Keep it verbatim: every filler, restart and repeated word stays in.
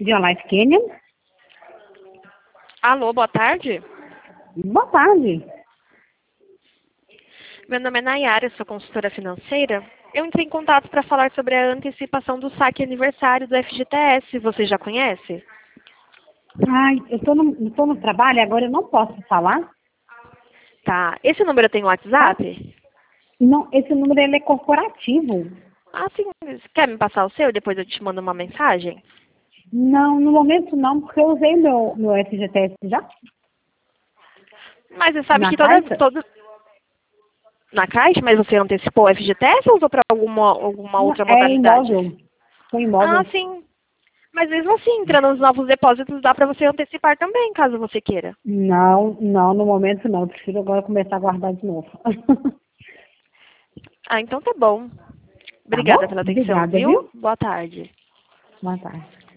dia, Life Canyon. Alô, boa tarde. Boa tarde. Meu nome é Nayara, sou consultora financeira. Eu entrei em contato para falar sobre a antecipação do saque aniversário do F G T S. Você já conhece? Ai, eu tô no, eu tô no trabalho, agora eu não posso falar. Tá. Esse número tem WhatsApp? Não, esse número ele é corporativo. Ah, sim. Quer me passar o seu? Depois eu te mando uma mensagem? Não, no momento não, porque eu usei meu, meu F G T S já. Mas você sabe Na que toda, caixa? todo... Na caixa, mas você antecipou o F G T S ou usou para alguma, alguma Não, outra é modalidade? imóvel. Foi Ah, imóvel. sim. Mas mesmo assim, entrando nos novos depósitos, dá para você antecipar também, caso você queira. Não, não, no momento não. Eu prefiro agora começar a guardar de novo. Ah, então tá bom. Tá Obrigada bom? pela atenção, Obrigada, viu? viu? Boa tarde. Boa tarde.